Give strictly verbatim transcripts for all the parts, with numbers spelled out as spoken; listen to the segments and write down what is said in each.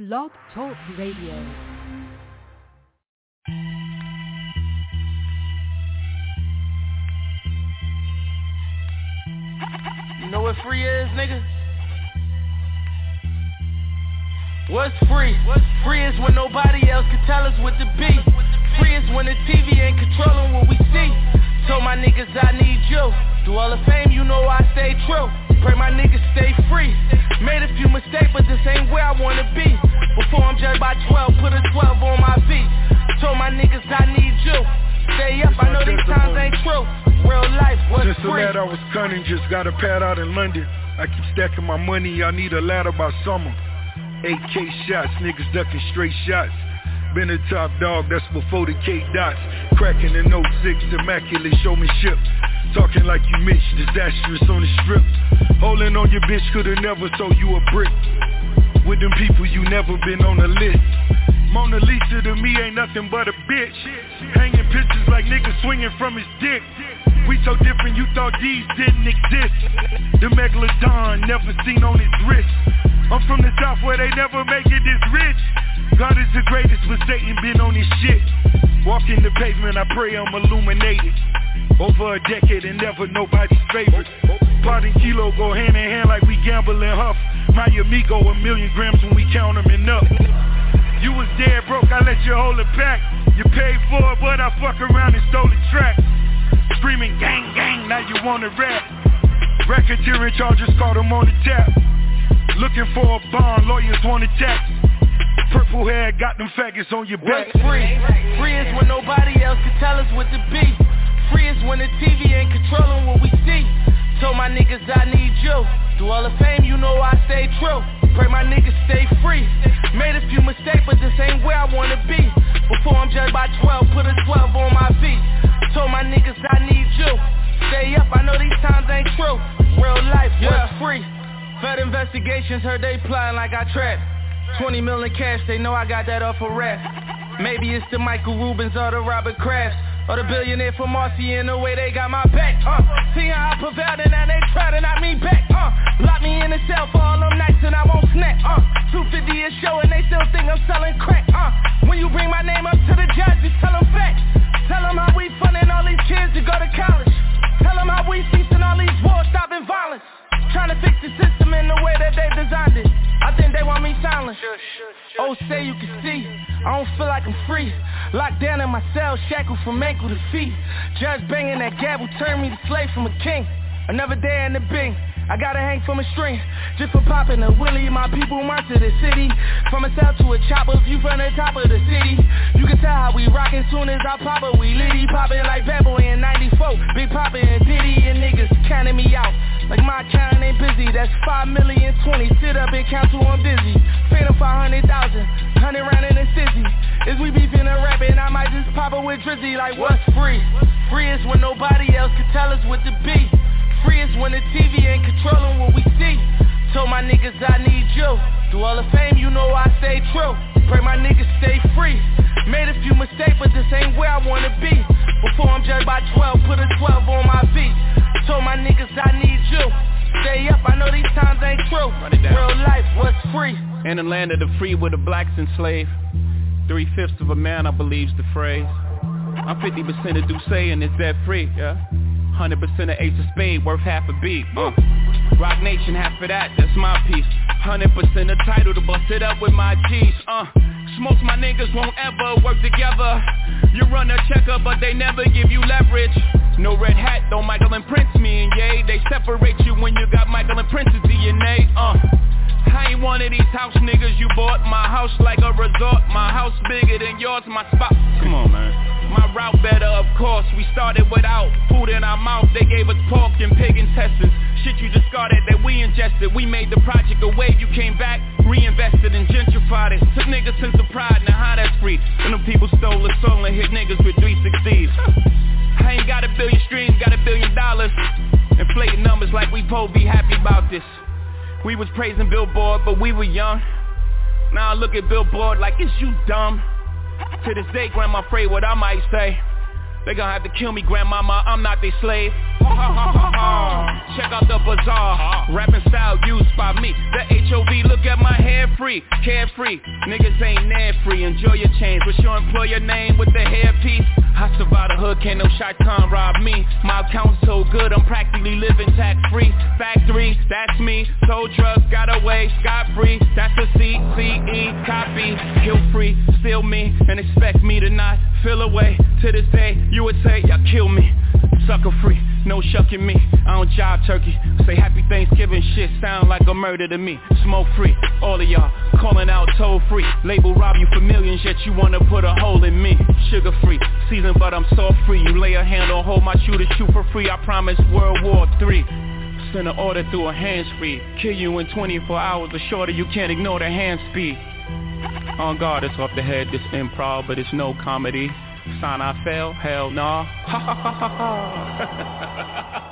Blog Talk Radio. You know what free is, nigga? What's free? What's free is when nobody else can tell us what to be. Free is when the T V ain't controlling what we see. Told my niggas I need you. Through all the fame, you know I stay true. Pray my niggas stay free. Made a few mistakes, but this ain't where I wanna be. Before I'm judged by twelve, put a twelve on my feet. Told my niggas I need you. Stay up, I know these times ain't true. Real life, what's Since free? Since the lad I was cunning, just got a pad out in London. I keep stacking my money, I need a ladder by summer. eight K shots, niggas ducking straight shots. Been a top dog, that's before the K dots. Cracking in oh six, immaculate showmanship. Talking like you Mitch, disastrous on the strip. Holding on your bitch, coulda never sold you a brick. With them people, you never been on the list. Mona Lisa to me ain't nothing but a bitch. Hanging pictures like niggas swinging from his dick. We so different, you thought these didn't exist. The Megalodon, never seen on his wrist. I'm from the south where they never make it this rich. God is the greatest, but Satan been on his shit. Walking the pavement, I pray I'm illuminated. Over a decade and never nobody's favorite. Pot and kilo go hand in hand like we gamble and huff. My amigo a million grams when we count them and up. You was dead broke, I let you hold it back. You paid for it, but I fuck around and stole the track. Screaming gang gang, now you wanna rap. Racketeering charges, caught them on the tap. Looking for a bond, lawyers want to tax. Purple hair, got them faggots on your back. What's free? Free is when nobody else can tell us what to be. Free is when the T V ain't controlling what we see. Told my niggas I need you. Through all the fame, you know I stay true. Pray my niggas stay free. Made a few mistakes, but this ain't where I wanna be. Before I'm judged by twelve, put a twelve on my feet. Told my niggas I need you. Stay up, I know these times ain't true. Real life, yeah. What's free? Fed investigations, heard they plotting like I trapped. twenty million cash, they know I got that off a rap. Maybe it's the Michael Rubens or the Robert Krafts. Or the billionaire from Marcy in the way they got my back. Uh, see how I prevailed and now they try to knock me back. Uh, lock me in the cell for all them nights and I won't snap. Uh, two fifty a show and they still think I'm selling crack. Uh, when you bring my name up to the judge, just tell them facts. Tell them how we funding all these kids to go to college. Tell them how we ceasing all these wars, stopping violence. Trying to fix the system in the way that they designed it. I think they want me silent. Oh, say you can see, I don't feel like I'm free. Locked down in my cell, shackled from ankle to feet. Judge banging that gavel, turned me to slave from a king. Another day in the bing, I gotta hang from a string. Just for popping a willy, my people march to the city. From a cell to a chopper, view from the top of the city. You can tell how we rockin' soon as I pop it. We litty, poppin' like Bad Boy in ninety-four. Big Poppin' and Diddy and niggas counting me out. Like my account ain't busy, that's five million twenty. Sit up and count till I'm dizzy. Phantom five hundred thousand, hundred round in a sizzy. Is we beefin' and rapping, I might just pop it with Drizzy. Like what's free? Free is when nobody else can tell us what to be. Free is when the T V ain't controlling what we see. Told my niggas I need you. Through all the fame, you know I stay true. Pray my niggas stay free. Made a few mistakes, but this ain't where I wanna be. Before I'm judged by twelve, put a twelve on my feet. Told my niggas I need you. Stay up, I know these times ain't true. Real life, what's free? In the land of the free where the blacks enslaved. Three-fifths of a man, I believe's the phrase. I'm fifty percent of Duce and it's that free, yeah. one hundred percent of Ace of Spade, worth half a beat. Uh. Rock Nation, half of that, that's my piece. one hundred percent of title to bust it up with my G's. Uh. Most my niggas won't ever work together. You run a checker, but they never give you leverage. No red hat, don't Michael and Prince me and yay. They separate you when you got Michael and Prince's D N A. Uh. I ain't one of these house niggas you bought. My house like a resort. My house bigger than yours, my spot. Come on, man. My route better, of course. We started without food in our mouth. They gave us pork and pig intestines. Shit you discarded that we ingested. We made the project a wave. You came back, reinvested and gentrified it. Took niggas sense of pride, now how that's free. When them people stole the soul and hit niggas with three sixties. I ain't got a billion streams, got a billion dollars. Inflating numbers like we po be happy about this. We was praising Billboard, but we were young. Now I look at Billboard like, is you dumb? To this day, grandma afraid what I might say. They gonna have to kill me, grandmama, I'm not their slave. Check out the bazaar, rapping style used by me. The H O V, look at my hair free, carefree. Niggas ain't near free, enjoy your change. What's your employer name with the hairpiece? I survived the hood, can't no shaitan rob me. My account's so good, I'm practically living tax-free. Factory, that's me. Sold drugs, got away, scot-free. That's a C C E copy. Guilt-free, still me, and expect me to not feel away. To this day, you would say, y'all kill me. Sucker free, no shucking me. I don't jive turkey. Say happy Thanksgiving shit sound like a murder to me. Smoke free, all of y'all calling out toll free. Label rob you for millions, yet you wanna put a hole in me. Sugar free, seasoned but I'm soft free. You lay a hand on hold my shooter, shoot for free. I promise World War Three. Send an order through a hands free. Kill you in twenty-four hours, but shorter you can't ignore the hand speed. On guard, it's off the head, this improv, but it's no comedy. Sign I fail? Hell nah. Ha ha ha ha ha.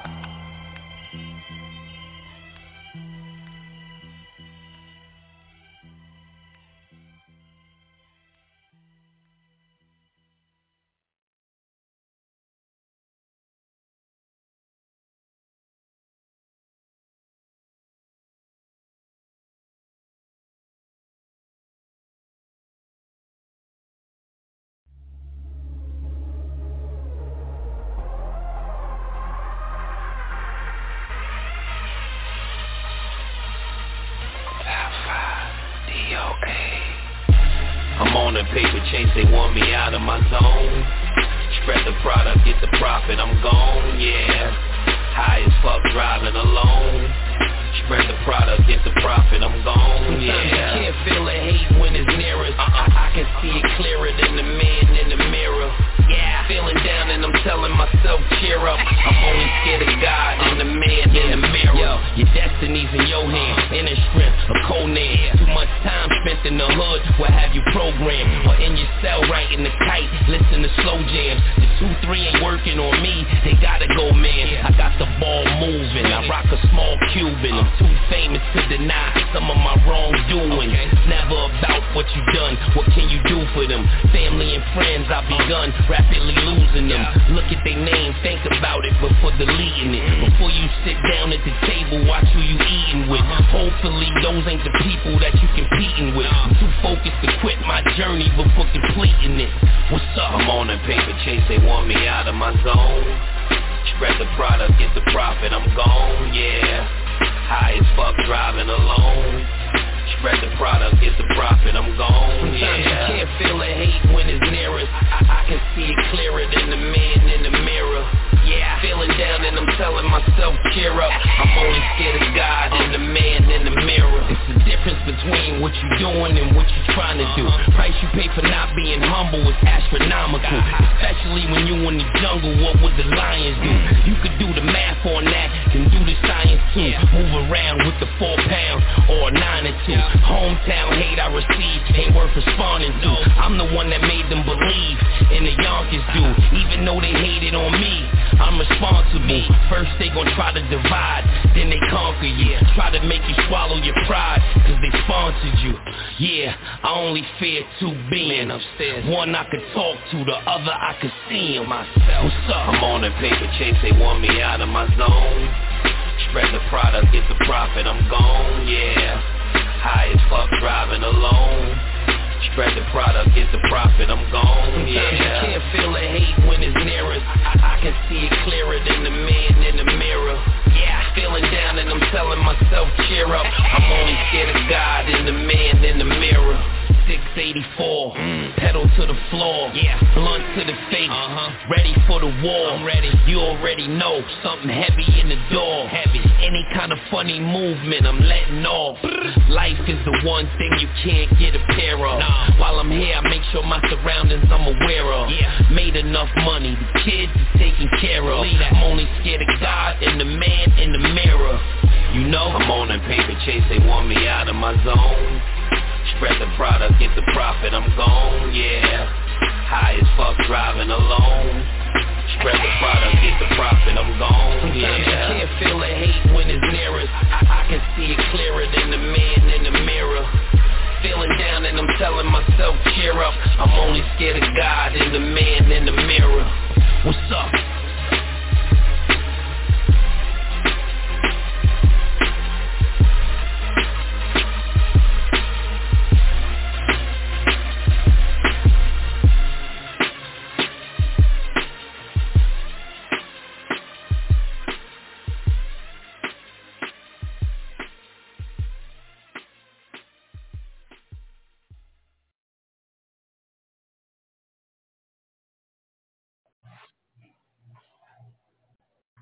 I'm on a paper chase, they want me out of my zone. Spread the product, get the profit, I'm gone, yeah. High as fuck, driving alone. Spread the product, get the profit, I'm gone, yeah. Sometimes you can't feel the hate when it's near us. I, I can see it clearer than the man in the mirror. Yeah, feeling down and I'm telling myself cheer up. I'm only scared of God and the man in the mirror. Yo, your destiny's in your hand, inner strength, a Conan. Too much time spent in the hood, what have you programmed? Or in your cell writing the kite, listen to slow jams. The two three ain't working on me, they gotta go man. I got the ball moving, I rock a small Cuban. I'm too famous to deny some of my wrongdoing. It's never about what you done, what can you do for them? Family and friends I begun rapidly losing them. Look at their name, think about it before deleting it. Before you sit down at the table, watch who you eating with. Hopefully those ain't the people that you competing with. I'm too focused to quit my journey before completing it. What's up? I'm on a paper chase, they want me out of my zone. Spread the product, get the profit, I'm gone, yeah. High as fuck, driving alone. Spread the product, get the profit, I'm gone, yeah. Sometimes you can't feel the hate when it's near us. I, I can see it clearer than the man in the mirror. Yeah, feeling down and I'm telling myself cheer up. I'm only scared of God and the man in the mirror. It's the difference between what you're doing and what you're trying to do. Price you pay for not being humble is astronomical. Especially when you in the jungle, what would the lions do? You could do the math on that, then do the science too. Move around with the four pounds or a nine or two. Hometown hate I received ain't worth responding to. I'm the one that made them believe in the Yonkers do. Even though they hated on me, I'm responsible. First they gon' try to divide, then they conquer you. Try to make you swallow your pride, cause they sponsored you. Yeah, I only fear two beings. Upstairs, one I could talk to, the other I could see him myself. What's up? I'm on a paper chase, they want me out of my zone. Spread the product, get the profit, I'm gone, yeah. High as fuck, driving alone. Spread the product, get the profit, I'm gone, yeah. Sometimes you can't feel the hate when it's near us. I, I can see it clearer than the man in the mirror. Yeah, feeling down and I'm telling myself cheer up. I'm only scared of God and the man in the mirror. six eighty-four, mm. Pedal to the floor, yeah. Blunt to the face, uh-huh. Ready for the war, I'm ready. You already know, something heavy in the door, heavy. Any kind of funny movement, I'm letting off. Life is the one thing you can't get a pair of. Nah. While I'm here, I make sure my surroundings I'm aware of. Yeah. Made enough money, the kids is taken care of. I'm only scared of God and the man in the mirror. You know, I'm on a paper chase, they want me out of my zone. Spread the product, get the profit, I'm gone, yeah. High as fuck, driving alone. Spread the product, get the profit, I'm gone, yeah. Sometimes you can't feel the hate when it's near us. I, I can see it clearer than the man in the mirror. Feeling down and I'm telling myself cheer up. I'm only scared of God and the man in the mirror. What's up?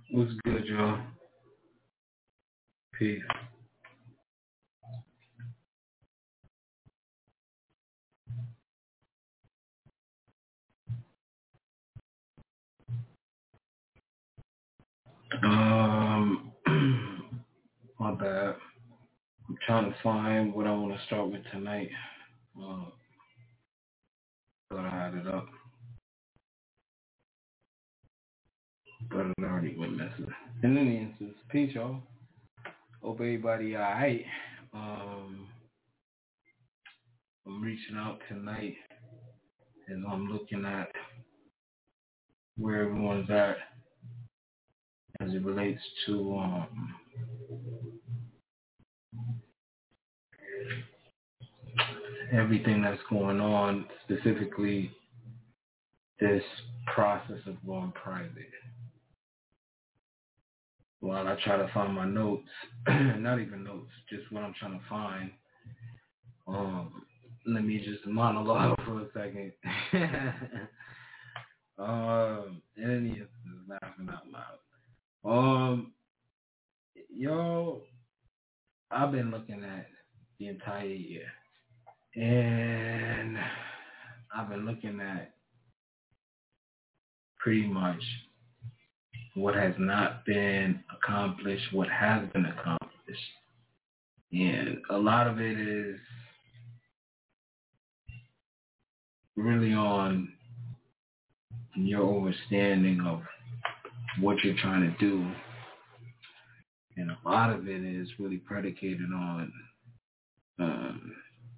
What's good, y'all? Peace. Um, my bad. I'm trying to find what I want to start with tonight. Uh, thought I had it up, but it already went missing. In any instance, peace, y'all. Hope everybody alright. Um, I'm reaching out tonight as I'm looking at where everyone's at as it relates to um, everything that's going on, specifically this process of going private. While I try to find my notes, not even notes, just what I'm trying to find, um, let me just monologue for a second. um, and then he's laughing out loud. Um, y'all, I've been looking at the entire year, and I've been looking at pretty much what has not been accomplished, what has been accomplished. And a lot of it is really on your understanding of what you're trying to do. And a lot of it is really predicated on um,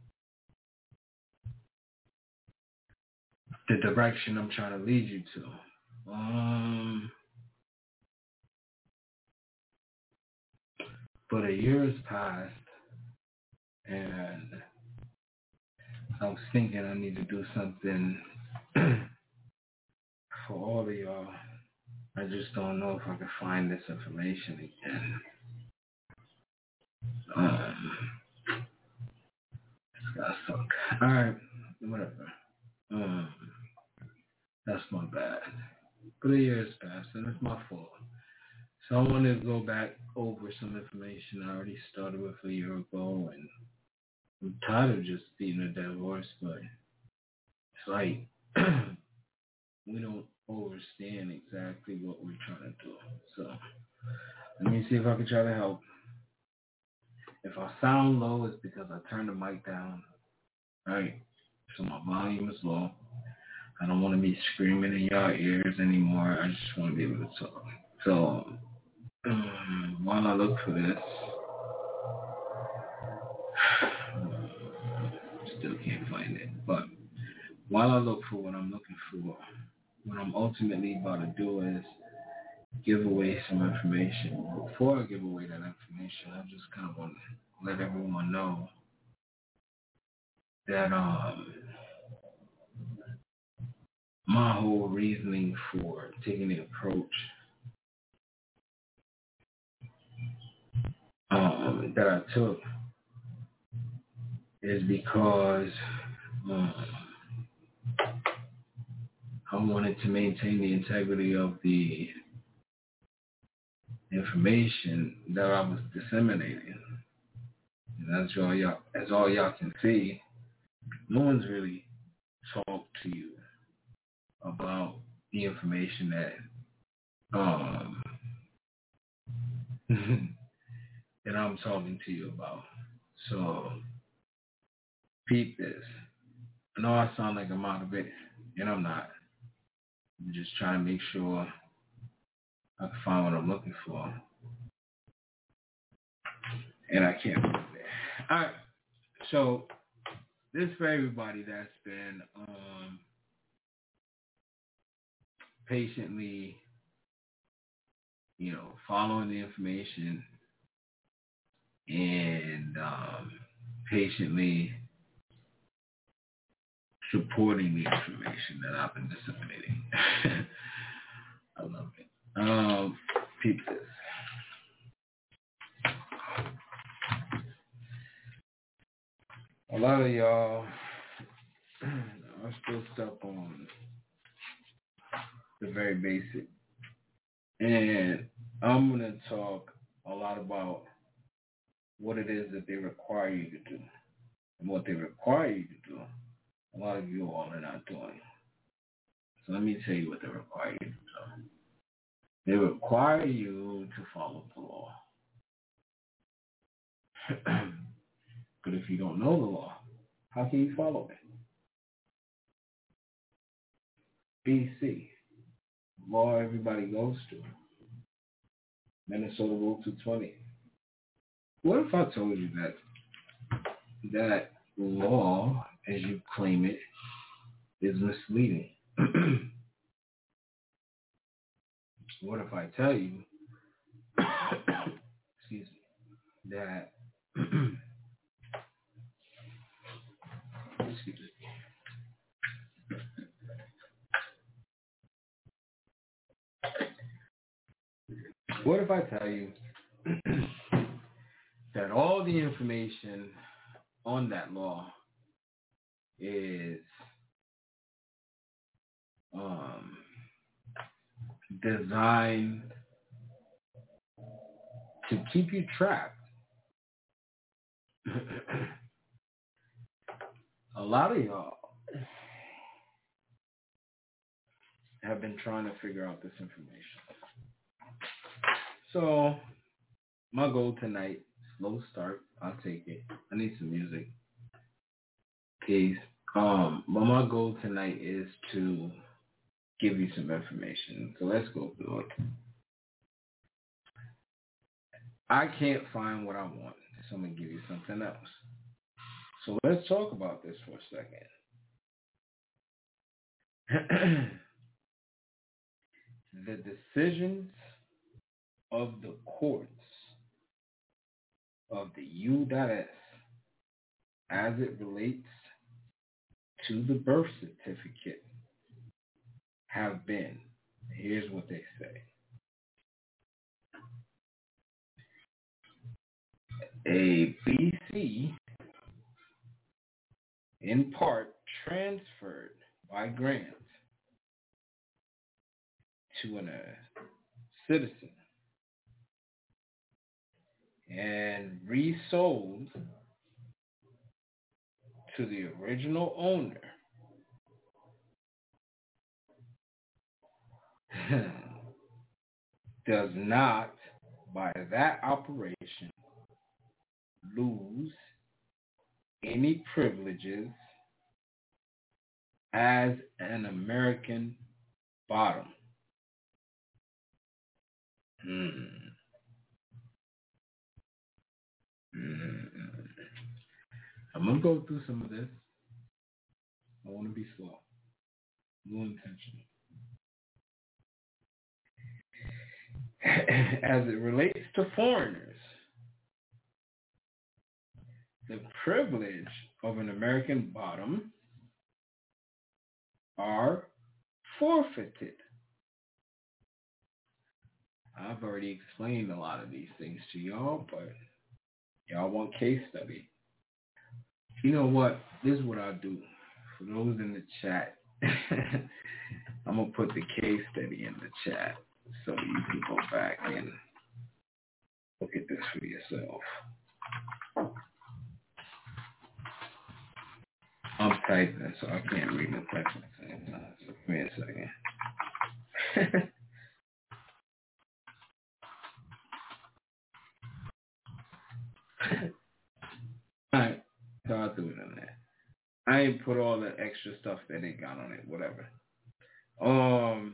the direction I'm trying to lead you to. Um, but a year has passed, and I was thinking I need to do something for all of y'all. I just don't know if I can find this information again. Um, it's got suck. Alright, whatever. Um, that's my bad. But a year has passed, and it's my fault. So I wanted to go back over some information I already started with a year ago, and I'm tired of just beating a dead horse, but it's like we don't understand exactly what we're trying to do. So let me see if I can try to help. If I sound low, it's because I turned the mic down, right? So my volume is low. I don't want to be screaming in y'all ears anymore. I just want to be able to talk. So um, while I look for this, still can't find it. But while I look for what I'm looking for, what I'm ultimately about to do is give away some information. Before I give away that information, I just kind of want to let everyone know that um, my whole reasoning for taking the approach um, that I took is because um, I wanted to maintain the integrity of the information that I was disseminating. And as all y'all, as all y'all can see, no one's really talked to you about the information that um that I'm talking to you about. So peep this. I know I sound like I'm out of it, and I'm not. I'm just trying to make sure I can find what I'm looking for. And I can't find it. Alright. So this is for everybody that's been um patiently, you know, following the information and um, patiently supporting the information that I've been disseminating. I love it. Um, peep this. A lot of y'all are still stuck on the very basic. And I'm going to talk a lot about what it is that they require you to do. And what they require you to do, a lot of you all are not doing. So let me tell you what they require you to do. They require you to follow the law. But if you don't know the law, how can you follow it? B C, law everybody goes to. Minnesota Rule two twenty. What if I told you that that law, as you claim it, is misleading? What if I tell you, excuse me, that, excuse me, what if I tell you that all the information on that law is um, designed to keep you trapped? A lot of y'all have been trying to figure out this information. So my goal tonight, slow start, I'll take it. I need some music. Peace. Um, but my goal tonight is to give you some information. So let's go through it. I can't find what I want, so I'm going to give you something else. So let's talk about this for a second. The decisions of the courts of the U S as it relates to the birth certificate have been, here's what they say. A B C, in part transferred by grant to a uh, citizen and resold to the original owner does not, by that operation, lose any privileges as an American bottom. Hmm. Hmm. I'm going to go through some of this. I want to be slow. No intentional. As it relates to foreigners, the privilege of an American bottom are forfeited. I've already explained a lot of these things to y'all, but y'all want case study. You know what? This is what I'll do. For those in the chat, I'm going to put the case study in the chat so you can go back and look at this for yourself. I'm typing, so I can't read the text at the same time. So give me a second. Alright, so I'll do it on that. I ain't put all the extra stuff that they got on it, whatever. Um,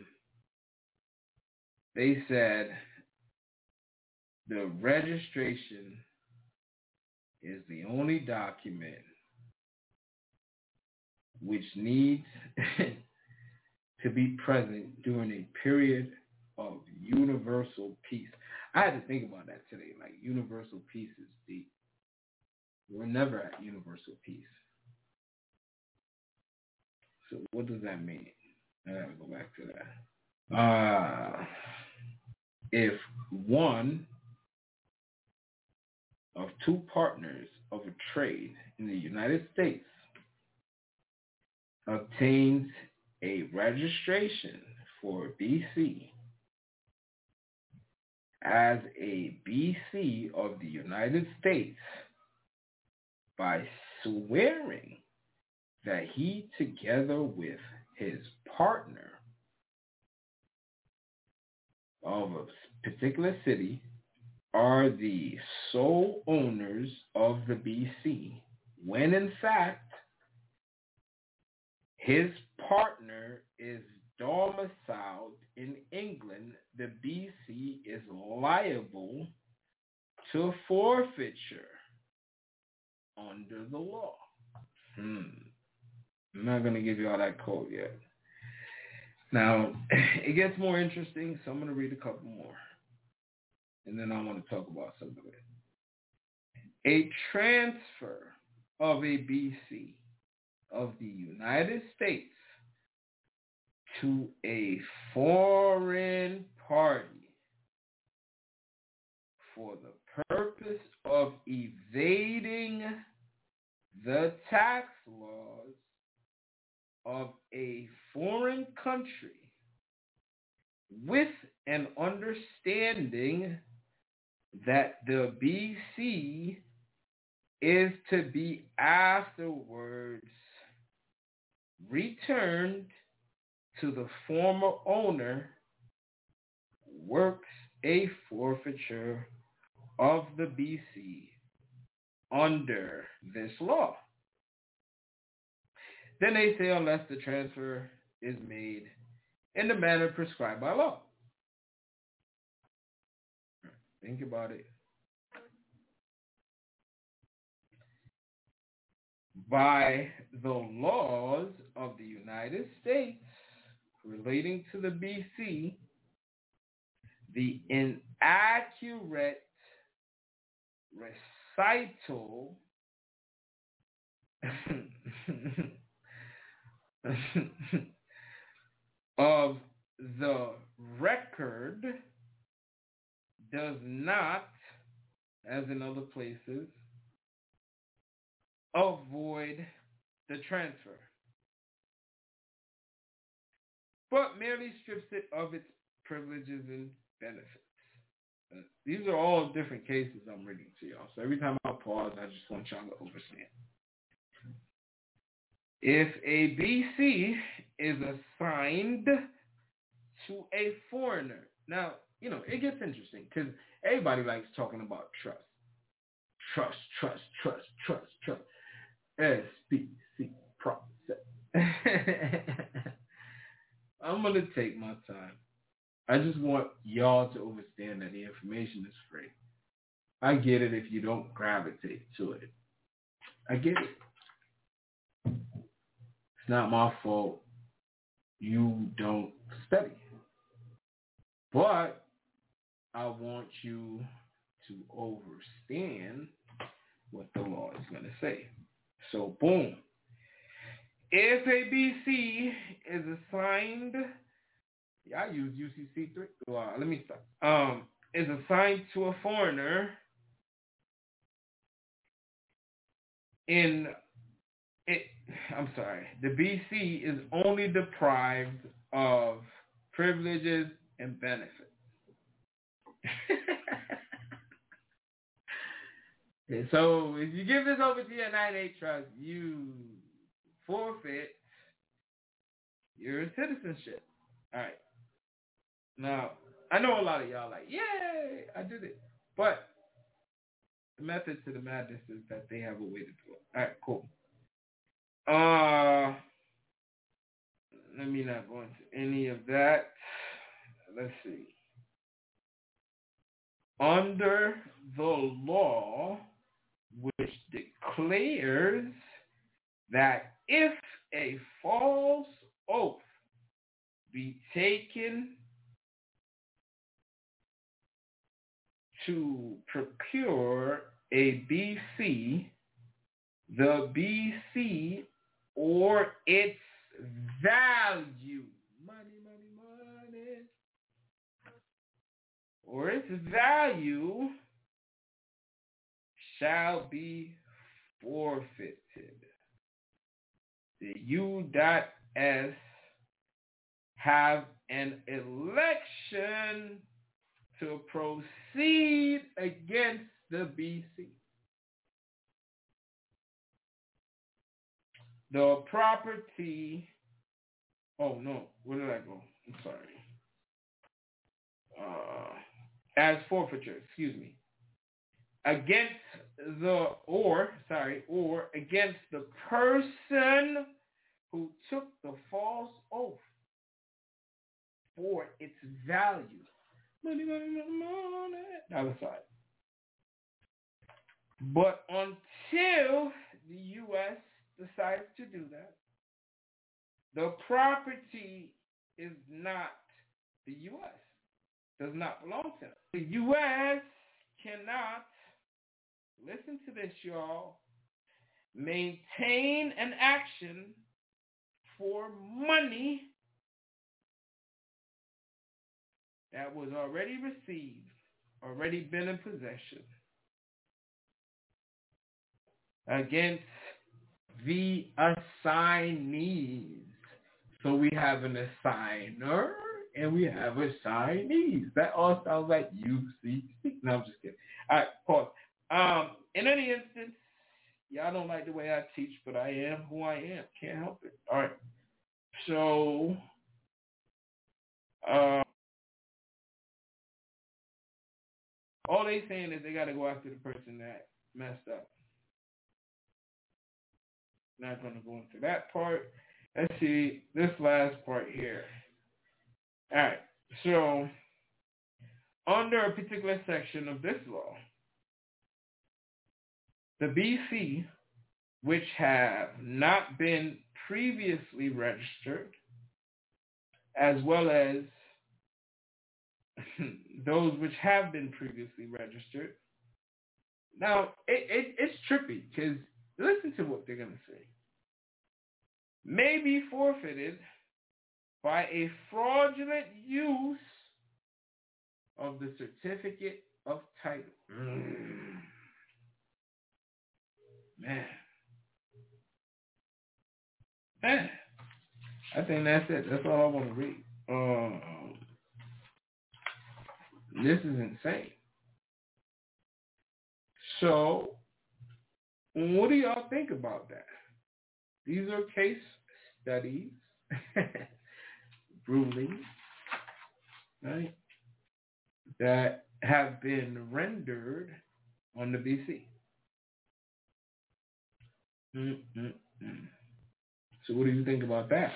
they said the registration is the only document which needs to be present during a period of universal peace. I had to think about that today. Like, universal peace is deep. We're never at universal peace. So what does that mean? I gotta go back to that. Uh, if one of two partners of a trade in the United States obtains a registration for B C as a B C of the United States by swearing that he, together with his partner of a particular city, are the sole owners of the B C, when in fact his partner is domiciled in England. The B C is liable to forfeiture under the law. Hmm. I'm not going to give you all that code yet. Now, it gets more interesting, so I'm going to read a couple more. And then I want to talk about some of it. A transfer of a B C of the United States to a foreign party for the purpose of evading the tax laws of a foreign country with an understanding that the B C is to be afterwards returned to the former owner, works a forfeiture of the B C under this law. Then they say unless the transfer is made in the manner prescribed by law. Think about it. By the laws of the United States relating to the B C, the inaccurate recital of the record does not, as in other places, avoid the transfer, but merely strips it of its privileges and benefits. Uh, these are all different cases I'm reading to y'all. So every time I pause, I just want y'all to understand. If a B C is assigned to a foreigner, now, you know, it gets interesting because everybody likes talking about trust. Trust, trust, trust, trust, trust. S B C process. I'm going to take my time. I just want y'all to understand that the information is free. I get it if you don't gravitate to it. I get it. It's not my fault you don't study. But I want you to understand what the law is going to say. So, boom. If a B C is assigned, yeah, I use U C C three. Well, let me stop. Um, is assigned to a foreigner in it. I'm sorry. The B C is only deprived of privileges and benefits. So if you give this over to your ninety-eight trust, you forfeit your citizenship. All right. Now, I know a lot of y'all like, yay, I did it. But the method to the madness is that they have a way to do it. All right, cool. Uh, let me not go into any of that. Let's see. Under the law, which declares that if a false oath be taken to procure a B C, the B C or its value, money, money, money, or its value shall be forfeited. The U S have an election to proceed against the B C. The property, oh no, where did I go? I'm sorry. Uh, as forfeiture, excuse me. Against the, or, sorry, or against the person who took the false oath for its value. Money, money, money, money. Other side. But until the U S decides to do that, the property is not the U S. Does not belong to them. The U S cannot, listen to this, y'all, maintain an action for money that was already received, already been in possession, against the assignees. So we have an assigner and we have assignees. That all sounds like U C C. No, I'm just kidding. All right, pause. Um, in any instance, y'all don't like the way I teach, but I am who I am. Can't help it. All right. So, uh, all they saying is they got to go after the person that messed up. Not going to go into that part. Let's see this last part here. All right. So, under a particular section of this law, the B C, which have not been previously registered, as well as those which have been previously registered. Now, it, it, it's trippy because listen to what they're going to say. May be forfeited by a fraudulent use of the certificate of title. Mm. Man. Man. I think that's it. That's all I want to read. Um, this is insane. So, what do y'all think about that? These are case studies, rulings, right, that have been rendered on the B C. Mm-mm-mm. So what do you think about that?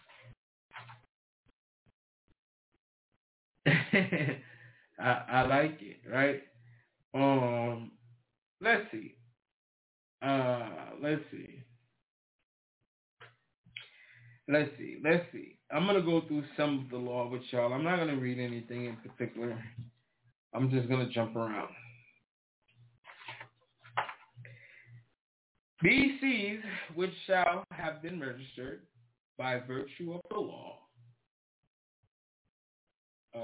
I, I like it, right? Um, let's see. Uh, let's see. Let's see. Let's see. I'm gonna go through some of the law with y'all. I'm not gonna read anything in particular. I'm just gonna jump around. B Cs which shall have been registered by virtue of the law. Uh,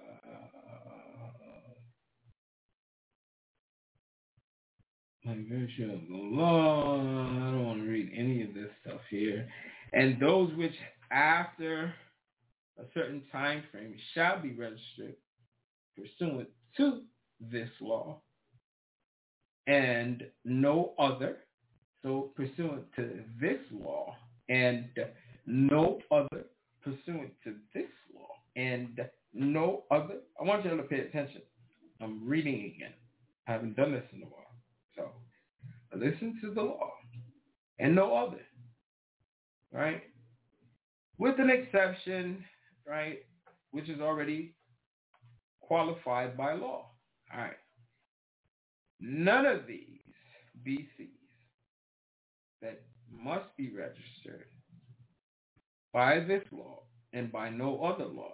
by virtue of the law, I don't want to read any of this stuff here. And those which after a certain time frame shall be registered pursuant to this law and no other. So pursuant to this law and no other pursuant to this law and no other. I want you to pay attention. I'm reading again. I haven't done this in a while. So listen to the law and no other. Right? With an exception, right, which is already qualified by law. All right. None of these B Cs that must be registered by this law and by no other law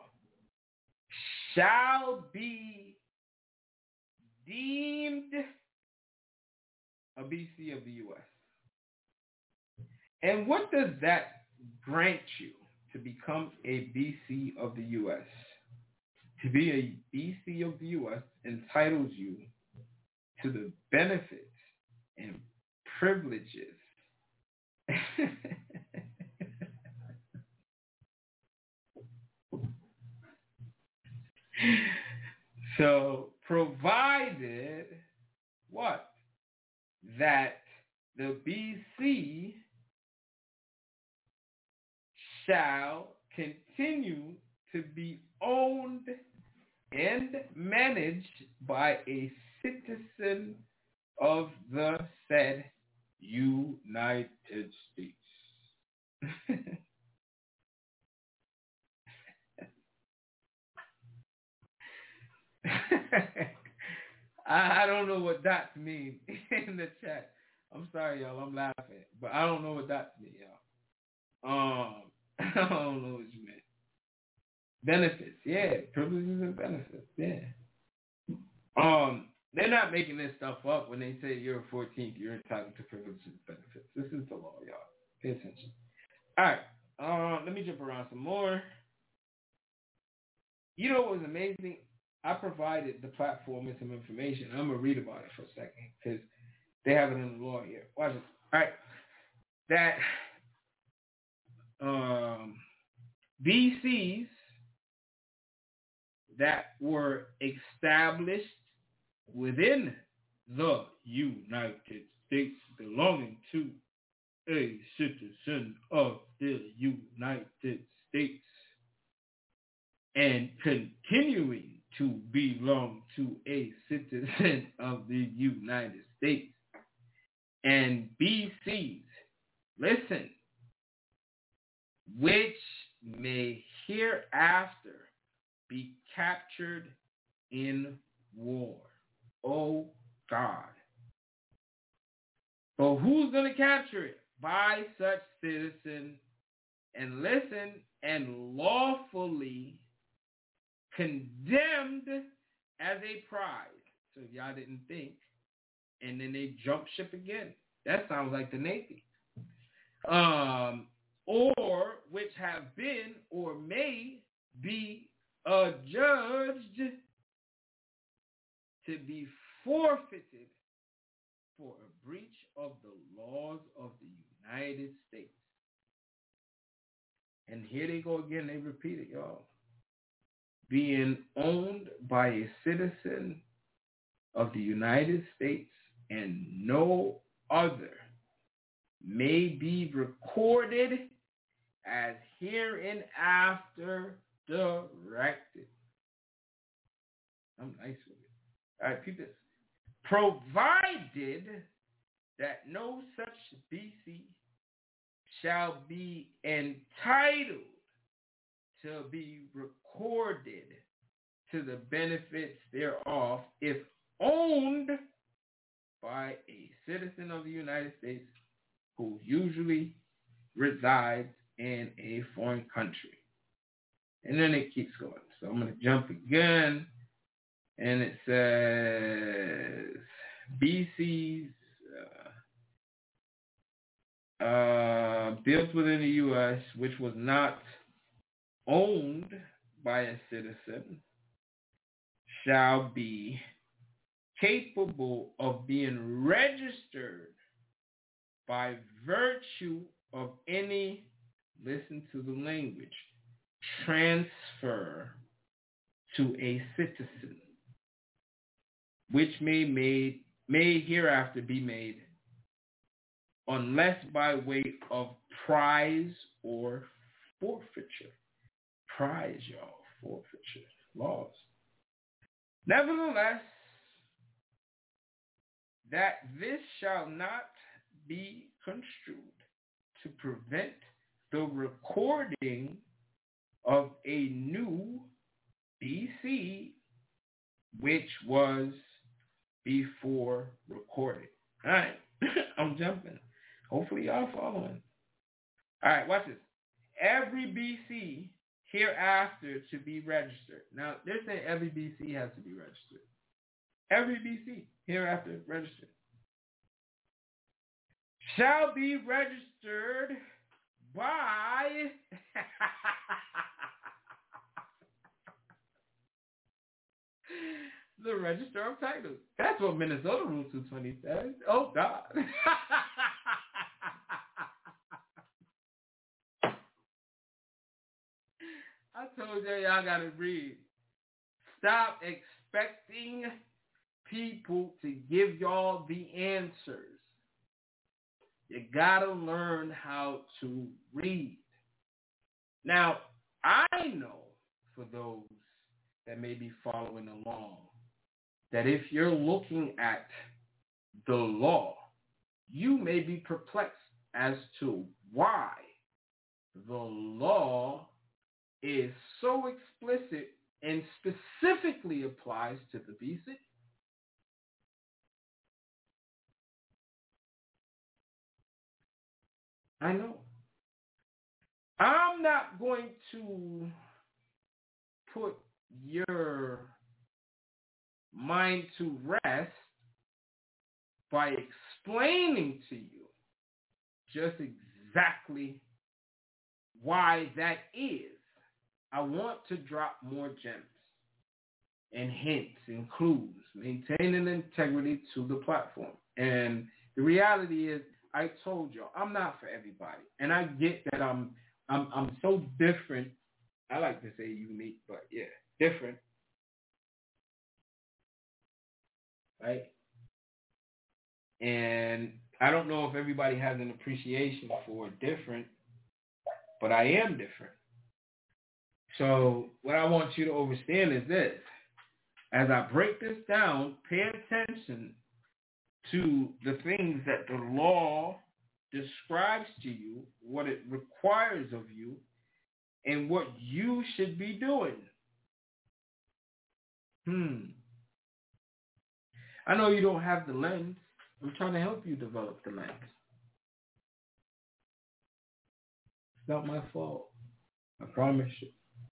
shall be deemed a B C of the U S. And what does that grant you to become a B C of the U S? To be a B C of the U S entitles you to the benefits and privileges So, provided what? That the B C shall continue to be owned and managed by a citizen of the said United States. I don't know what dots mean in the chat. I'm sorry, y'all. I'm laughing, but I don't know what dots mean, y'all. Um, I don't know what you meant. Benefits, yeah, privileges and benefits, yeah. Um, they're not making this stuff up when they say you're a fourteenth, you're entitled to privileges and benefits. This is the law, y'all. Pay attention. All right, uh, let me jump around some more. You know what was amazing? I provided the platform with some information. I'm gonna read about it for a second because they have it in the law here. Watch it. All right, that um, B Cs that were established within the United States belonging to a citizen of the United States and continuing to belong to a citizen of the United States and B Cs, listen, which may hereafter be captured in war. Oh, God. So who's going to capture it? By such citizen, and listen, and lawfully condemned as a prize. So if y'all didn't think, and then they jump ship again. That sounds like the Navy. Um, or which have been or may be adjudged to be forfeited for a breach of the laws of the United States. And here they go again, they repeat it, y'all. Being owned by a citizen of the United States and no other may be recorded as hereinafter directed. I'm nice with it. All right, keep this. Provided that no such B C shall be entitled to be recorded to the benefits thereof if owned by a citizen of the United States who usually resides in a foreign country. And then it keeps going. So I'm going to jump again. And it says B Cs uh, uh, built within the U S, which was not owned by a citizen, shall be capable of being registered by virtue of any, listen to the language, transfer to a citizen, which may made may hereafter be made, unless by way of prize or forfeiture. Prize, y'all, forfeiture laws. Nevertheless, that this shall not be construed to prevent the recording of a new B C which was before recorded. All right, I'm jumping. Hopefully y'all following. All right, watch this. Every B C hereafter to be registered. Now, they're saying every B C has to be registered. Every B C hereafter registered shall be registered by the Register of Titles. That's what Minnesota Rule two twenty says. Oh, God. I told you y'all got to read. Stop expecting people to give y'all the answers. You gotta learn how to read. Now, I know for those that may be following along, that if you're looking at the law, you may be perplexed as to why the law is so explicit and specifically applies to the B C. I know. I'm not going to put your mind to rest by explaining to you just exactly why that is. I want to drop more gems and hints and clues, maintaining integrity to the platform. And the reality is, I told you, I'm not for everybody. And I get that I'm I'm I'm so different. I like to say unique, but yeah, different. Right? And I don't know if everybody has an appreciation for different, but I am different. So what I want you to understand is this. As I break this down, pay attention to the things that the law describes to you, what it requires of you, and what you should be doing. Hmm. I know you don't have the lens. I'm trying to help you develop the lens. It's not my fault. I promise you.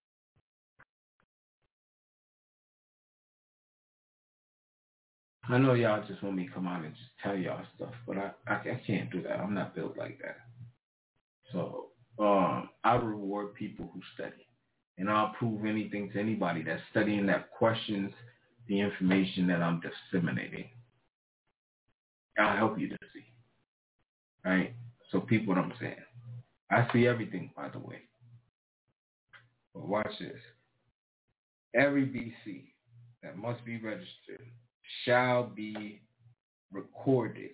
I know y'all just want me to come out and just tell y'all stuff, but I, I, I can't do that. I'm not built like that. So um, I reward people who study. And I'll prove anything to anybody that's studying that questions the information that I'm disseminating. I'll help you to see. Right? So peep what I'm saying. I see everything, by the way. But watch this. Every B C that must be registered shall be recorded,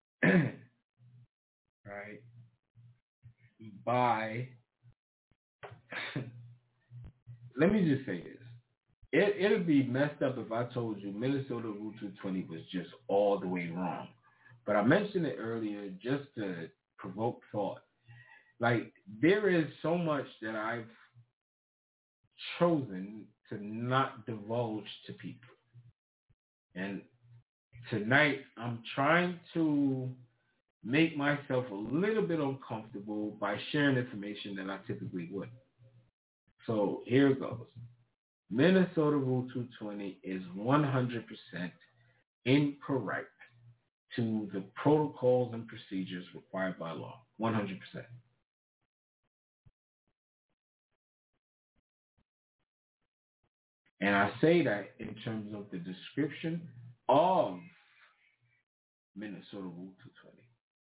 right, by, let me just say this. It, it'll be messed up if I told you Minnesota Rule two twenty was just all the way wrong. But I mentioned it earlier just to provoke thought. Like, there is so much that I've chosen to not divulge to people. And tonight, I'm trying to make myself a little bit uncomfortable by sharing information that I typically wouldn't. So here it goes. Minnesota Rule two twenty is one hundred percent incorrect to the protocols and procedures required by law. one hundred percent. And I say that in terms of the description of Minnesota Rule two twenty.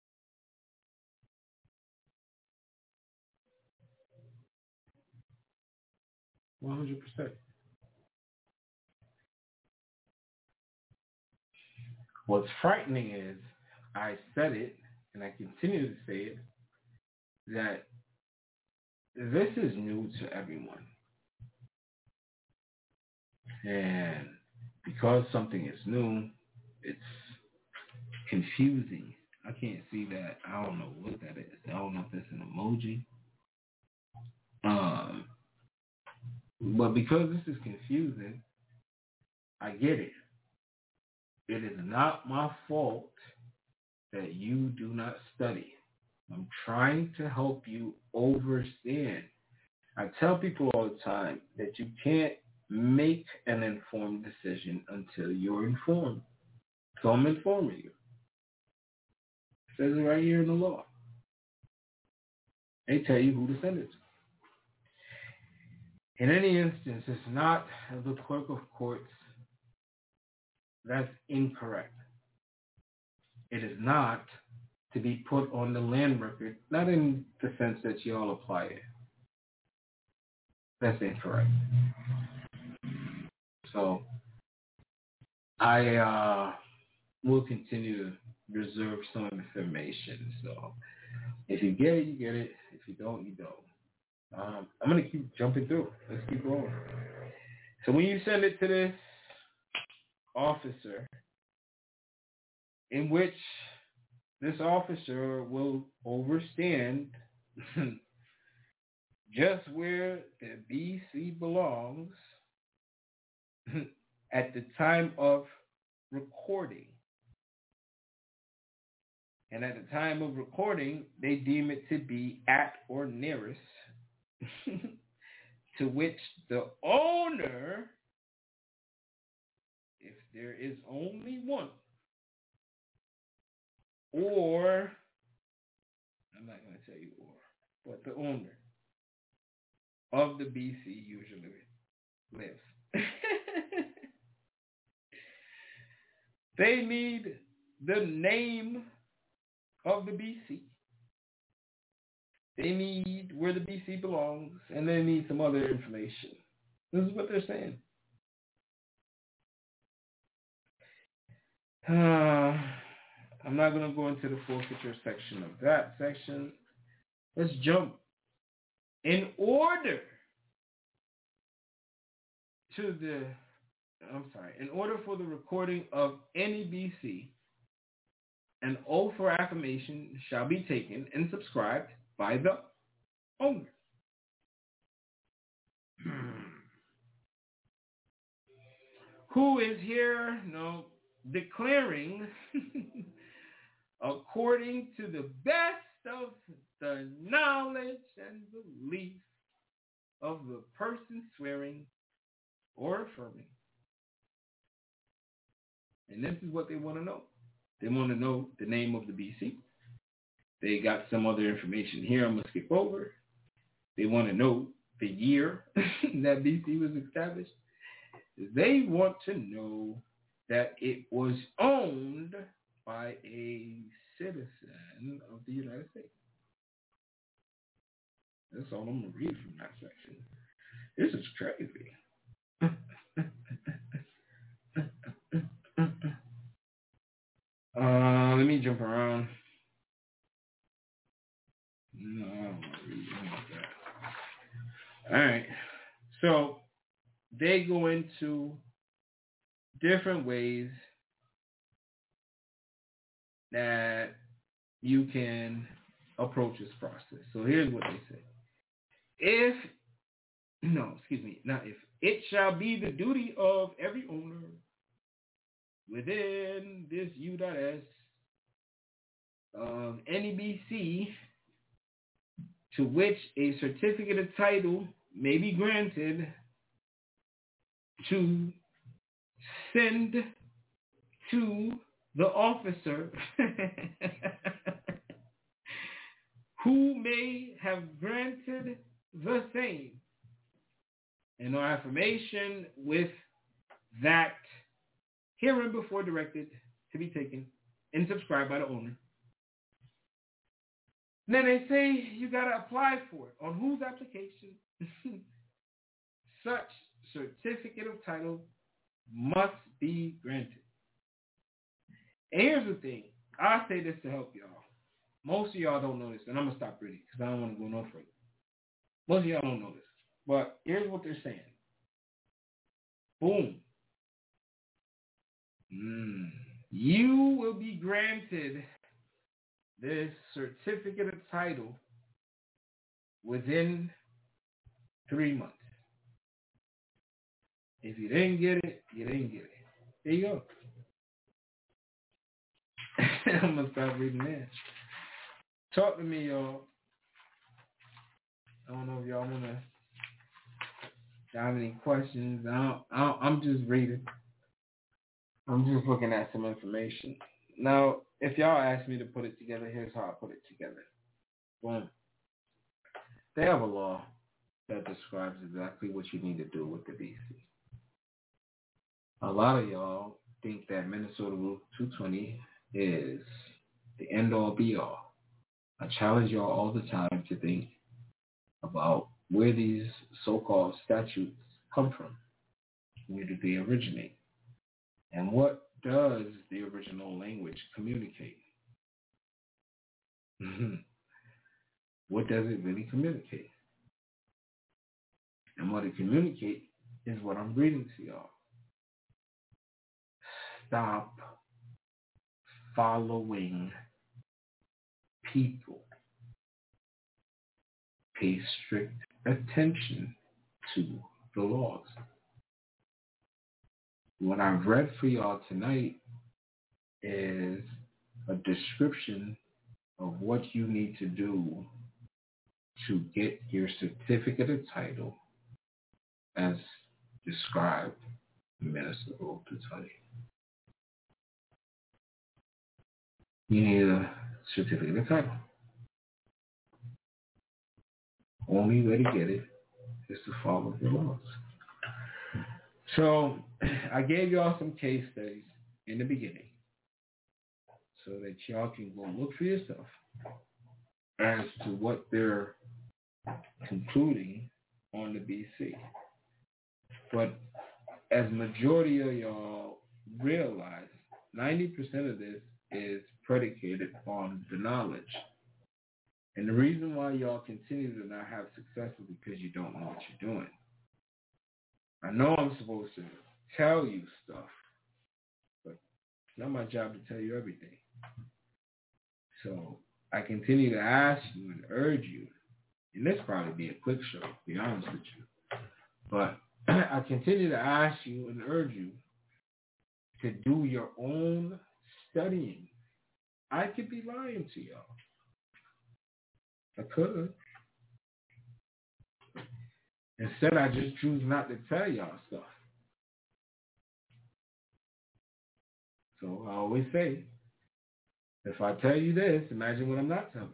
one hundred percent. What's frightening is I said it, and I continue to say it, that this is new to everyone. And because something is new, it's confusing. I can't see that. I don't know what that is. I don't know if it's an emoji. Um, but because this is confusing, I get it. It is not my fault that you do not study. I'm trying to help you understand. I tell people all the time that you can't make an informed decision until you're informed. So I'm informing you. It says it right here in the law. They tell you who to send it to. In any instance, it's not the clerk of courts. That's incorrect. It is not to be put on the land record, not in the sense that you all apply it. That's incorrect. So I uh, will continue to reserve some information. So if you get it, you get it. If you don't, you don't. Um, I'm going to keep jumping through. Let's keep going. So when you send it to this officer, in which this officer will overstand just where the B C belongs at the time of recording. And at the time of recording, they deem it to be at or nearest to which the owner, if there is only one, or, I'm not going to tell you or, but the owner of the B C usually lives. They need the name of the B C. They need where the B C belongs, and they need some other information. This is what they're saying. Uh, I'm not going to go into the forfeiture section of that section. Let's jump. In order to the, I'm sorry, in order for the recording of any B C, an oath or affirmation shall be taken and subscribed by the owner. Who is here, no, declaring according to the best of the knowledge and belief of the person swearing or affirming. And this is what they want to know. They want to know the name of the B C. They got some other information here I'm going to skip over. They want to know the year that B C was established. They want to know that it was owned by a citizen of the United States. That's all I'm going to read from that section. This is crazy. uh, let me jump around. No, I don't want to read any of that. All right. So they go into different ways that you can approach this process. So here's what they say. If, no, excuse me, not if, it shall be the duty of every owner within this U.S. of any B C to which a certificate of title may be granted to send to the officer who may have granted the same, and no affirmation with that herein before directed to be taken and subscribed by the owner. And then they say you got to apply for it. On whose application? Such certificate of title must be granted. And here's the thing. I'll say this to help y'all. Most of y'all don't know this, and I'm going to stop reading because I don't want to go no further. Most of y'all don't know this. But here's what they're saying. Boom. Mm. You will be granted this certificate of title within three months. If you didn't get it, you didn't get it. There you go. I'm going to stop reading that. Talk to me, y'all. I don't know if y'all want to have any questions. I don't, I don't, I'm just reading. I'm just looking at some information. Now, if y'all ask me to put it together, here's how I put it together. Boom. They have a law that describes exactly what you need to do with the B C. A lot of y'all think that Minnesota Rule two twenty is the end-all, be-all. I challenge y'all all the time to think about where these so-called statutes come from. Where did they originate? And what does the original language communicate? Mm-hmm. What does it really communicate? And what it communicates is what I'm reading to y'all. Stop following people. Pay strict attention to the laws. What I've read for y'all tonight is a description of what you need to do to get your certificate of title as described in Minister Old to tell you. You need a certificate of title. Only way to get it is to follow the laws. So I gave y'all some case studies in the beginning so that y'all can go look for yourself as to what they're concluding on the B C. But as majority of y'all realize, ninety percent of this is predicated on the knowledge. And the reason why y'all continue to not have success is because you don't know what you're doing. I know I'm supposed to tell you stuff, but it's not my job to tell you everything. So I continue to ask you and urge you, and this probably be a quick show, to be honest with you, but I continue to ask you and urge you to do your own studying. I could be lying to y'all. I could. Instead, I just choose not to tell y'all stuff. So I always say, if I tell you this, imagine what I'm not telling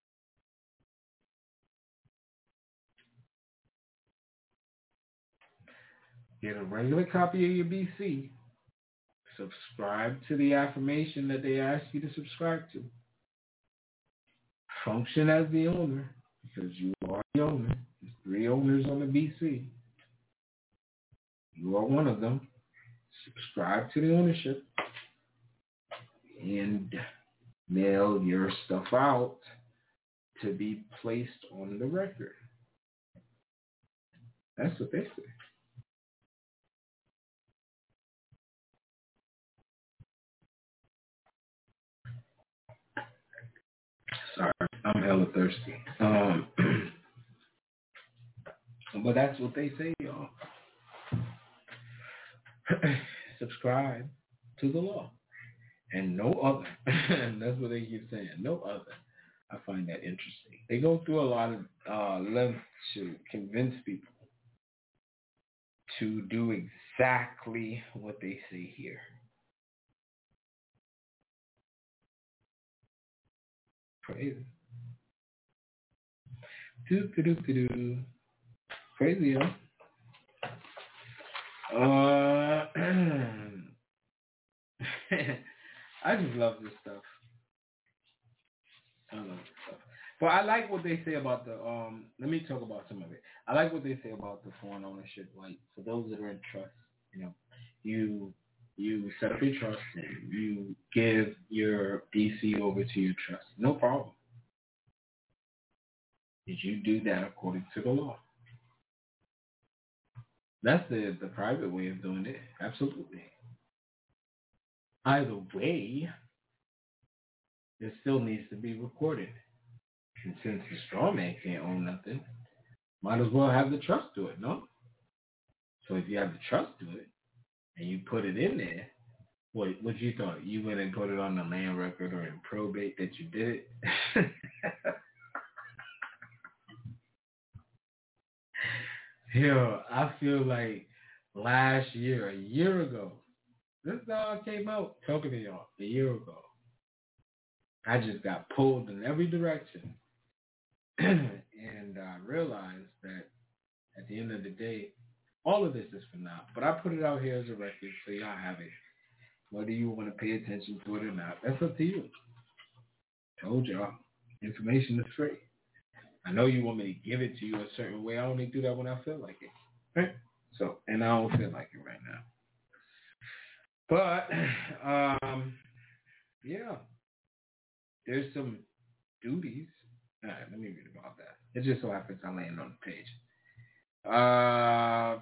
you. Get a regular copy of your B C. Subscribe to the affirmation that they ask you to subscribe to. Function as the owner, because you are the owner. There's three owners on the B C. You are one of them. Subscribe to the ownership and mail your stuff out to be placed on the record. That's what they say. Sorry, I'm hella thirsty. Um, but that's what they say, y'all. Subscribe to the law. And no other. And that's what they keep saying. No other. I find that interesting. They go through a lot of uh, lengths to convince people to do exactly what they say here. Crazy. Do, do, do, do, do. Crazy, huh? Uh, I just love this stuff. I love this stuff. But I like what they say about the, um, let me talk about some of it. I like what they say about the foreign ownership. Like, for those that are in trust, you know, you you set up your trust and you give your D C over to your trust. No problem. Did you do that according to the law? That's the, the private way of doing it. Absolutely. Either way, it still needs to be recorded. And since the straw man can't own nothing, might as well have the trust do it, no? So if you have the trust do it, and you put it in there, what what you thought? You went and put it on the land record or in probate that you did it? Yo, I feel like last year, a year ago, this dog came out talking to y'all a year ago. I just got pulled in every direction. And I realized that at the end of the day, all of this is for now. But I put it out here as a record so y'all have it. Whether you want to pay attention to it or not, that's up to you. Told y'all, information is free. I know you want me to give it to you a certain way. I only do that when I feel like it. Right? So, and I don't feel like it right now. But, um, yeah, there's some duties. All right, let me read about that. It just so happens I land on the page. Uh,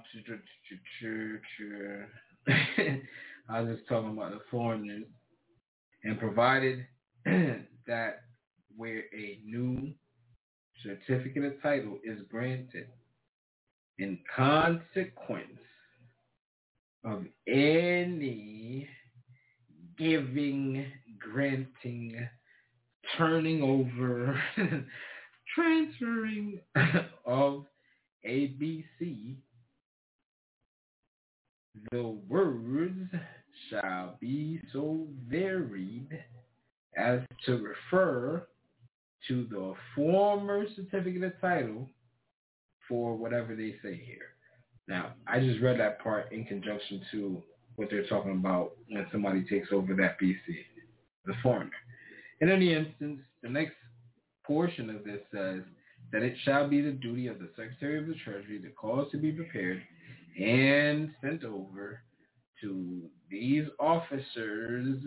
I was just talking about the foreigners, and provided that where a new certificate of title is granted in consequence of any giving, granting, turning over, transferring of A B C, the words shall be so varied as to refer to the former certificate of title for whatever they say here. Now, I just read that part in conjunction to what they're talking about when somebody takes over that B C, the foreigner. In any instance, the next portion of this says that it shall be the duty of the Secretary of the Treasury to cause to be prepared and sent over to these officers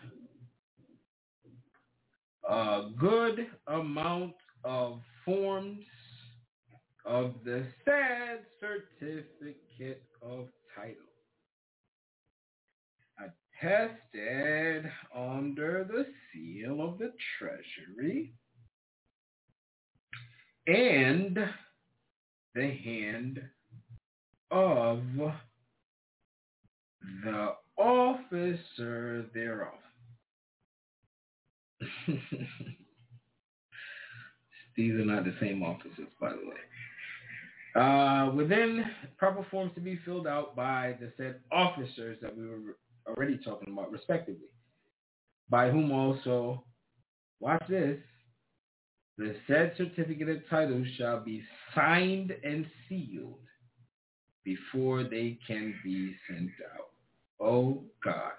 a good amount of forms of the said certificate of title, attested under the seal of the Treasury and the hand of the officer thereof. These are not the same officers, by the way. Uh, within proper forms to be filled out by the said officers that we were already talking about, respectively, by whom also, watch this, the said certificate of title shall be signed and sealed before they can be sent out. Oh, God.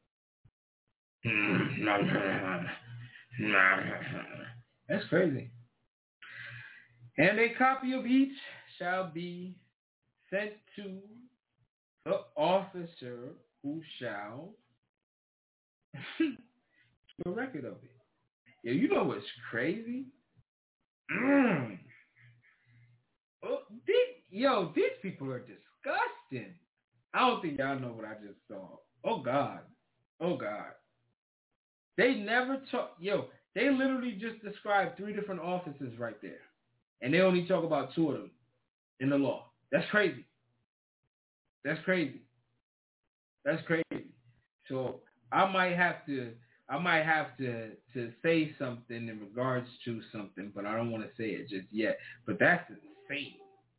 That's crazy. And a copy of each shall be sent to the officer who shall keep a record of it. Yeah, you know what's crazy? Mm. Oh, these, yo, these people are disgusting. I don't think y'all know what I just saw. Oh, God. Oh, God. They never talk. Yo, they literally just described three different offices right there. And they only talk about two of them in the law. That's crazy. That's crazy. That's crazy. So I might have to I might have to, to say something in regards to something, but I don't want to say it just yet. But that's insane.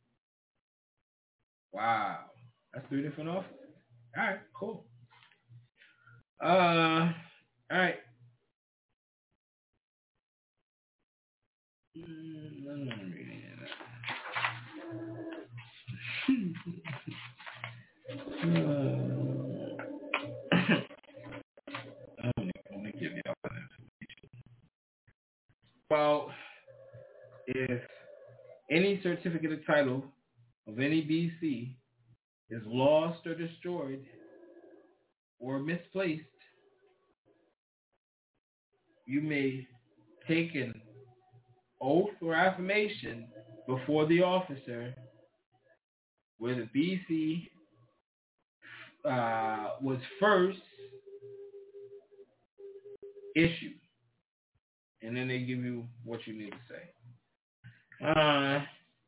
Wow. That's three different offices. All right, cool. Uh, all right. Mm, I'm not reading it. uh, I'm going to give y'all that information. Well, if any certificate of title of any B C is lost or destroyed or misplaced, you may take an oath or affirmation before the officer where the B C uh, was first issued. And then they give you what you need to say. Uh,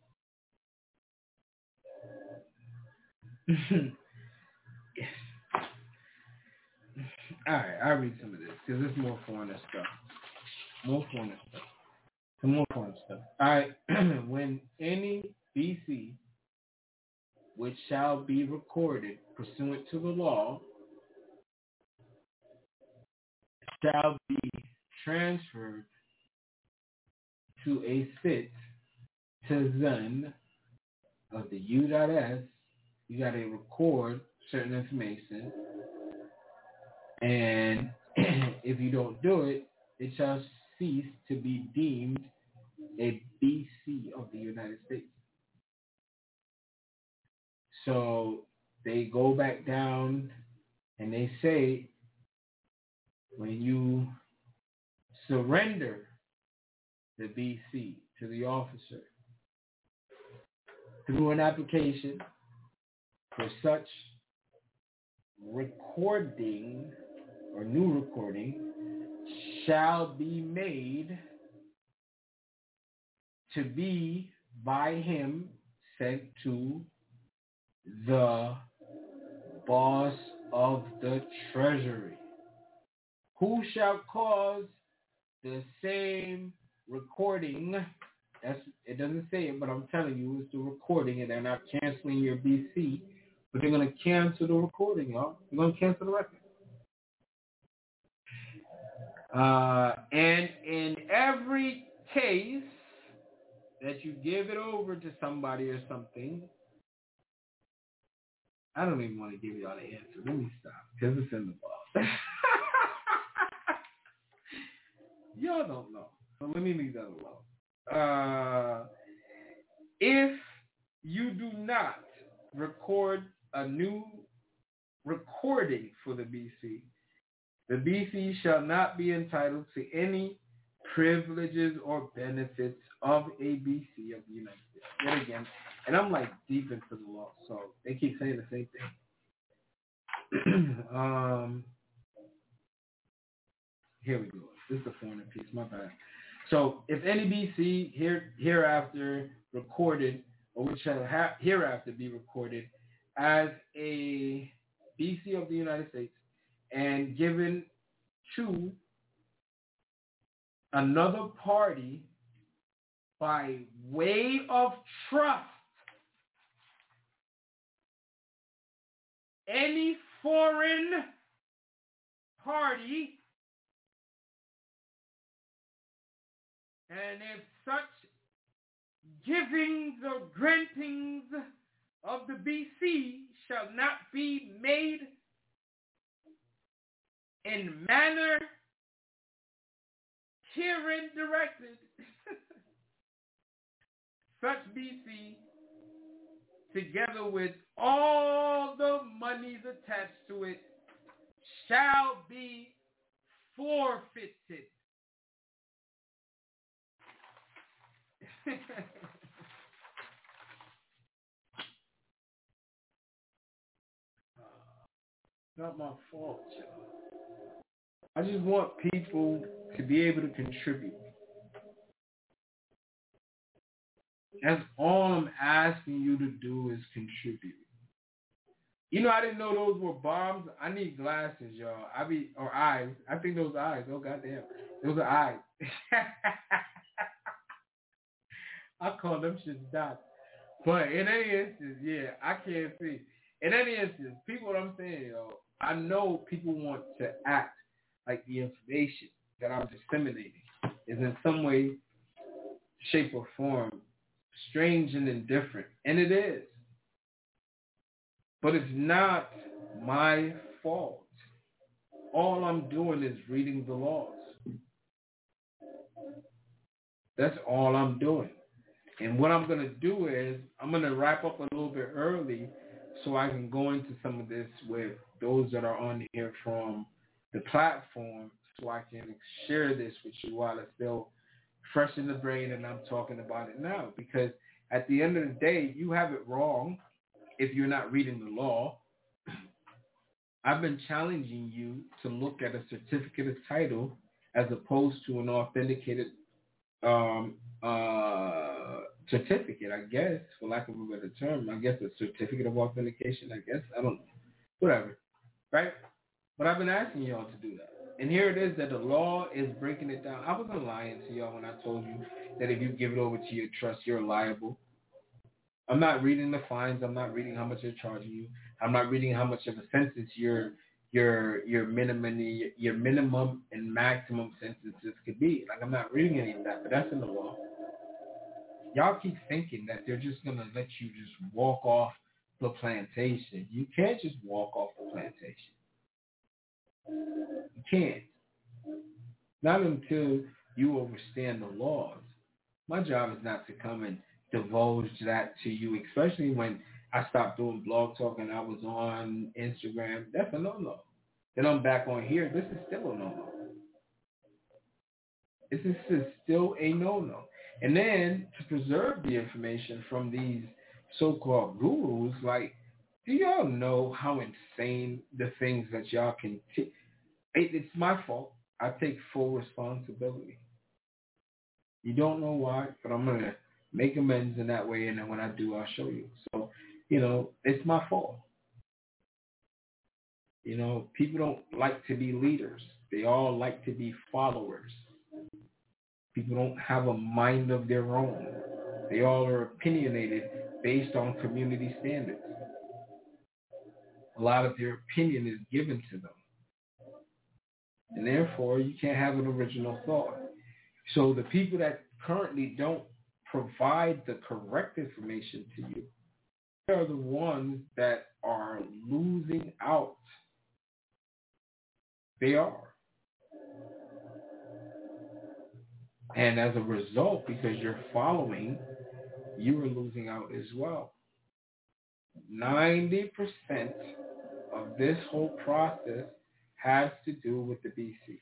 all right, I'll read some of this because it's more foreign stuff. More foreign stuff. Some more foreign stuff. All right, when any B C which shall be recorded pursuant to the law shall be transferred to a citizen of the U S, you got to record certain information, and if you don't do it, it shall cease to be deemed a B C of the United States. So they go back down And they say when you surrender the B C to the officer through an application for such recording or new recording shall be made to be by him sent to the boss of the treasury, who shall cause the same recording. That's, it doesn't say it, but I'm telling you, it's the recording, and they're not canceling your B C, but they're going to cancel the recording, y'all. They're going to cancel the record. Uh, and in every case that you give it over to somebody or something, I don't even want to give y'all the answer. Let me stop, because it's in the law. Y'all don't know, so let me leave that alone. Uh, if you do not record a new recording for the B C, the B C shall not be entitled to any privileges or benefits of a B C of the United States. Yet again, and I'm like deep into the law, so they keep saying the same thing. um, here we go. This is the foreign piece, my bad. So if any B C here hereafter recorded, or which shall ha- hereafter be recorded as a B C of the United States and given to another party by way of trust, any foreign party, and if such givings or grantings of the B C shall not be made in manner herein directed, such B C, together with all the monies attached to it, shall be forfeited. Not my fault, y'all. I just want people to be able to contribute. That's all I'm asking you to do is contribute. You know, I didn't know those were bombs. I need glasses, y'all. I be or eyes. I think those eyes. Oh goddamn, those are eyes. I call them shit dots. But in any instance, yeah, I can't see. In any instance, people, what I'm saying, yo, I know people want to act like the information that I'm disseminating is in some way, shape, or form strange and indifferent. And it is. But it's not my fault. All I'm doing is reading the laws. That's all I'm doing. And what I'm going to do is I'm going to wrap up a little bit early so I can go into some of this with those that are on here from the platform so I can share this with you while it's still fresh in the brain and I'm talking about it now. Because at the end of the day, you have it wrong if you're not reading the law. I've been challenging you to look at a certificate of title as opposed to an authenticated um, uh, certificate, I guess, for lack of a better term. I guess a certificate of authentication, I guess. I don't know. Whatever. Right? But I've been asking y'all to do that. And here it is that the law is breaking it down. I wasn't lying to y'all when I told you that if you give it over to your trust, you're liable. I'm not reading the fines. I'm not reading how much they're charging you. I'm not reading how much of a sentence your your your minimum your minimum and maximum sentences could be. Like, I'm not reading any of that, but that's in the law. Y'all keep thinking that they're just gonna let you just walk off the plantation. You can't just walk off the plantation. You can't. Not until you understand the laws. My job is not to come and divulge that to you, especially when I stopped doing blog talk and I was on Instagram. That's a no-no. Then I'm back on here. This is still a no-no. This is still a no-no. And then to preserve the information from these so-called gurus, like, do y'all know how insane the things that y'all can take? It, it's my fault. I take full responsibility. You don't know why, but I'm going to make amends in that way, and then when I do, I'll show you. So, you know, it's my fault. You know, people don't like to be leaders. They all like to be followers. People don't have a mind of their own. They all are opinionated based on community standards. A lot of their opinion is given to them. And therefore, you can't have an original thought. So the people that currently don't provide the correct information to you are the ones that are losing out. They are. And as a result, because you're following, you are losing out as well. ninety percent of this whole process has to do with the B C.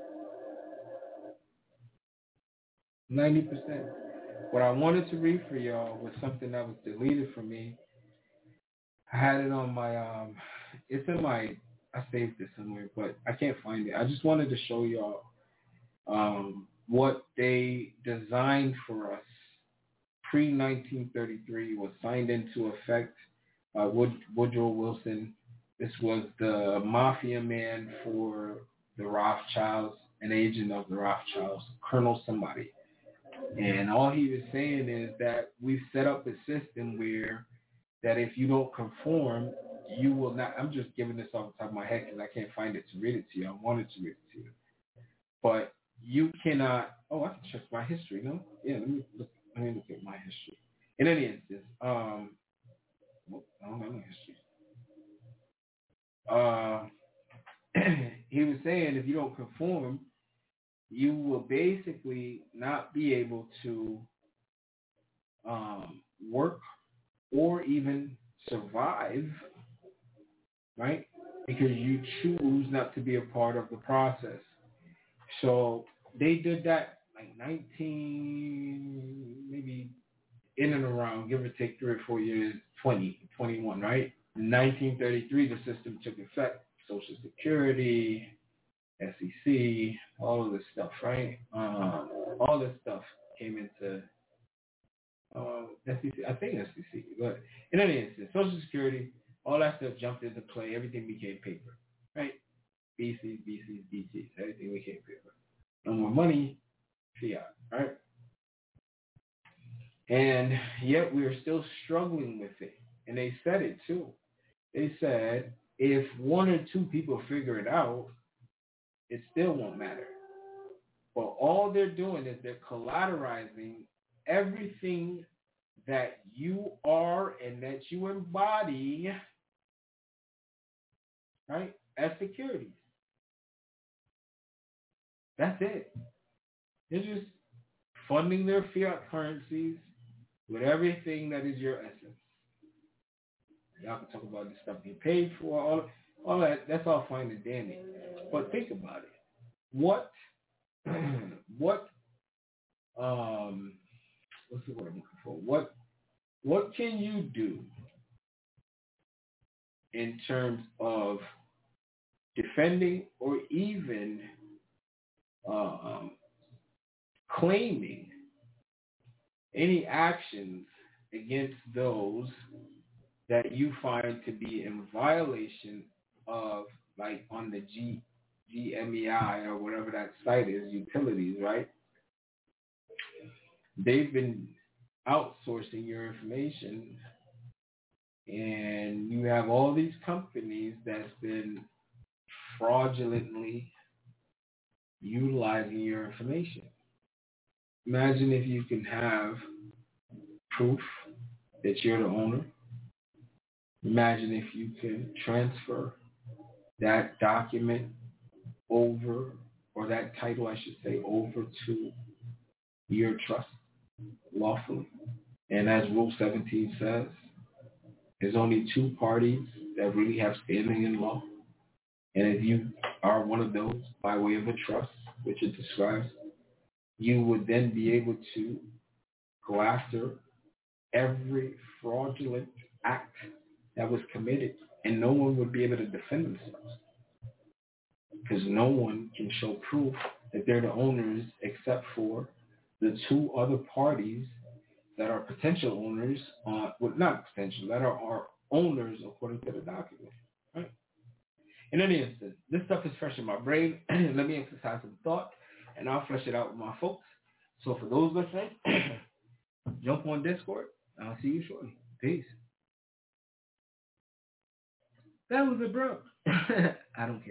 ninety percent. What I wanted to read for y'all was something that was deleted from me. I had it on my, um, it's in my, I saved it somewhere, but I can't find it. I just wanted to show y'all um, what they designed for us pre nineteen thirty-three was signed into effect by Wood, Woodrow Wilson. This was the mafia man for the Rothschilds, an agent of the Rothschilds, Colonel somebody. And all he was saying is that we've set up a system where that if you don't conform, you will not. I'm just giving this off the top of my head because I can't find it to read it to you. I wanted to read it to you. But you cannot, oh, I can check my history, no? Yeah, let me look, let me look at my history. In any instance, um, well, I don't have my history. Uh, he was saying if you don't conform, you will basically not be able to um, work or even survive, right? Because you choose not to be a part of the process. So they did that like nineteen, maybe in and around, give or take three or four years, twenty, twenty-one, right? In nineteen thirty-three, the system took effect. Social Security, S E C, all of this stuff, right? Um, all this stuff came into uh, S E C, I think S E C, but in any instance, Social Security, all that stuff jumped into play. Everything became paper, right? B Cs, B Cs, B Cs, everything became paper. No more money, fiat, right? And yet we are still struggling with it. And they said it too. They said if one or two people figure it out, it still won't matter. But all they're doing is they're collateralizing everything that you are and that you embody, right, as securities. That's it. They're just funding their fiat currencies with everything that is your essence. Y'all can talk about this stuff being paid for, all, all that. That's all fine and dandy. But think about it. What, what, um, what's the word I'm looking for? What, what can you do in terms of defending or even um, claiming any actions against those that you find to be in violation of, like on the G, G M E I or whatever that site is, utilities, right? They've been outsourcing your information, and you have all these companies that's been fraudulently utilizing your information. Imagine if you can have proof that you're the owner. Imagine if you can transfer that document over, or that title, I should say, over to your trust lawfully. And as Rule seventeen says, there's only two parties that really have standing in law. And if you are one of those by way of a trust, which it describes, you would then be able to go after every fraudulent act that was committed, and no one would be able to defend themselves because no one can show proof that they're the owners except for the two other parties that are potential owners, uh, well, not potential, that are, are owners according to the document. Right? In any instance, this stuff is fresh in my brain. Let me exercise some thought, and I'll flesh it out with my folks. So for those listening, jump on Discord. I'll see you shortly. Peace. That was a bro. I don't care.